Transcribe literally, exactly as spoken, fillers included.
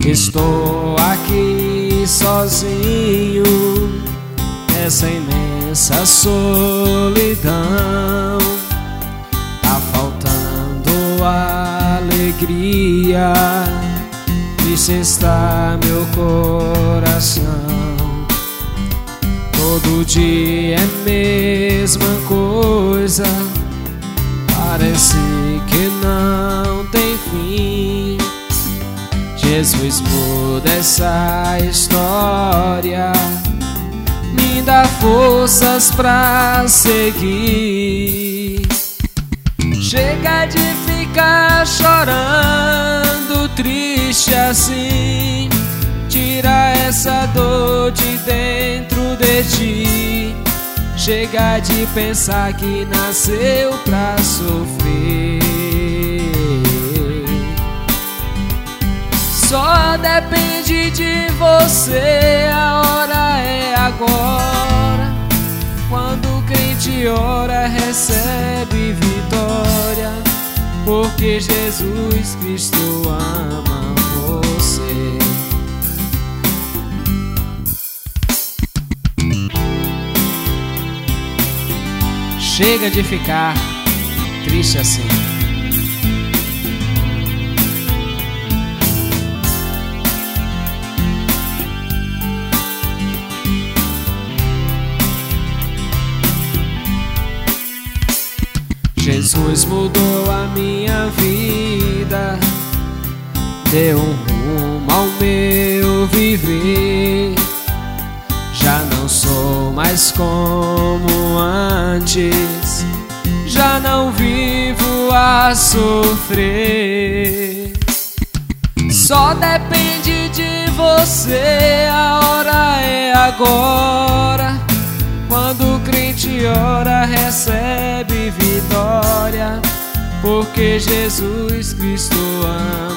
Estou aqui sozinho nessa imensa solidão. Tá faltando alegria, triste está meu coração. Todo dia é a mesma coisa, parece que não tem fim. Jesus, muda essa história, me dá forças pra seguir. Chega de ficar chorando, triste assim. Tira essa dor de dentro de ti. Chega de pensar que nasceu pra sofrer. Só depende de você, a hora é agora. Quando o crente ora, recebe vitória, porque Jesus Cristo ama você. Chega de ficar triste assim. Jesus mudou a minha vida, deu um rumo ao meu viver. Já não sou mais como antes, já não vivo a sofrer. Só depende de você, a hora é agora. Quando o crente ora, recebe vitória, porque Jesus Cristo ama